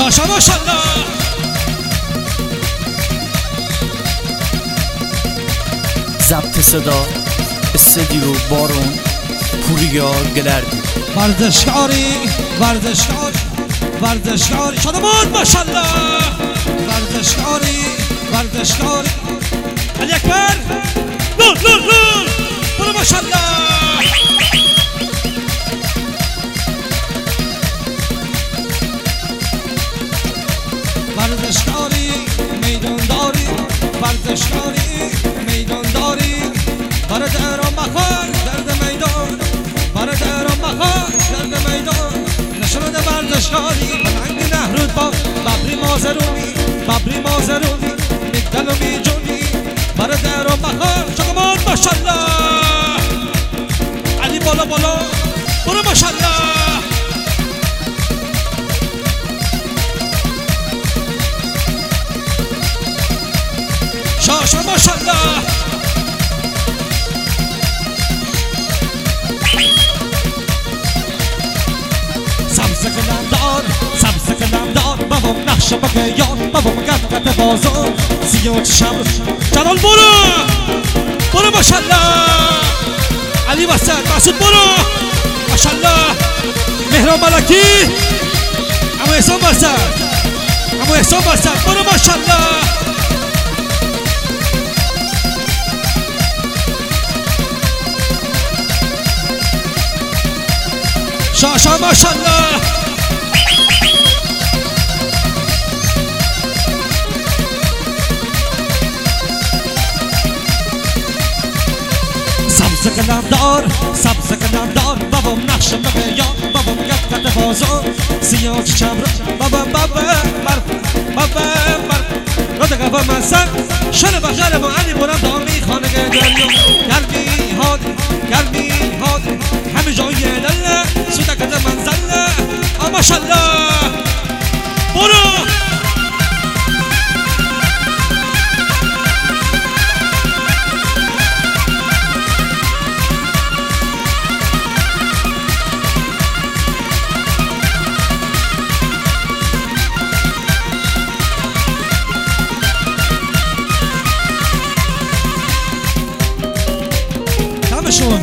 شاشا ماشالله ضبط صدا استدیو بارون پوریا گلردی ورزشکاری شادمان ماشالله ورزشکاری علی اکبر نور برو ماشالله ورزشکاری میدانداری برای درام بخواه درد میدان نشانه ورزشکاری بلنگ نهرود با ببری مازرونی میگدل و میجونی برای درام بخواه شکمان ماشالله علی بالا برو ماشالله شاشا ماشالله سبز کلمدار بابام نقشه بگه یاد بابام قد بازار سیاه چشم جلال برو ماشالله علی وسط مسعود برو ماشالله مهران ملکی امو احسان وسط برو ماشالله شاشا ماشالله سبز کلمدار بابام نقشه بگه یا بابام قد بازار سیاه چشم بابام را دقیقا من سر شل بخیر با علی برم دامی خانه دریا گرمی هاده همه جای لله سودکت منزله ماشالله برو شما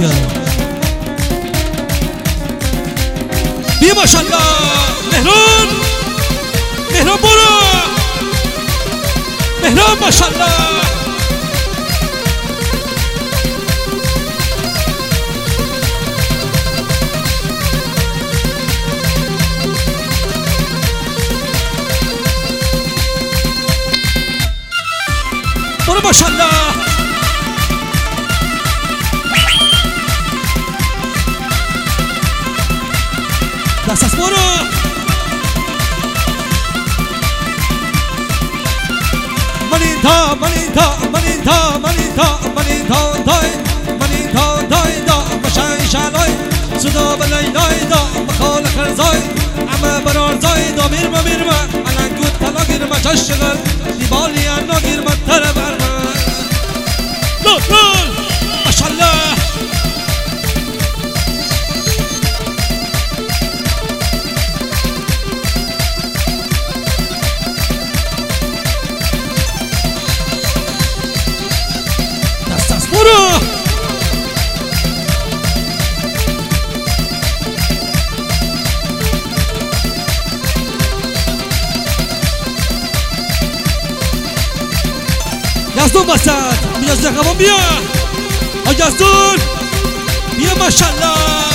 بیا ماشالله مهران برو مهران ماشالله برو ماشالله دست برو مشای شلای صدا بلای دا مخال خرزای اما برار زای دا میرما علنگود تلا گیرما چشگل دیبالی انا گیرما تر برما نور ماشالله برو یزدون بسد یزدون قوام بیا یزدون بیا ماشالله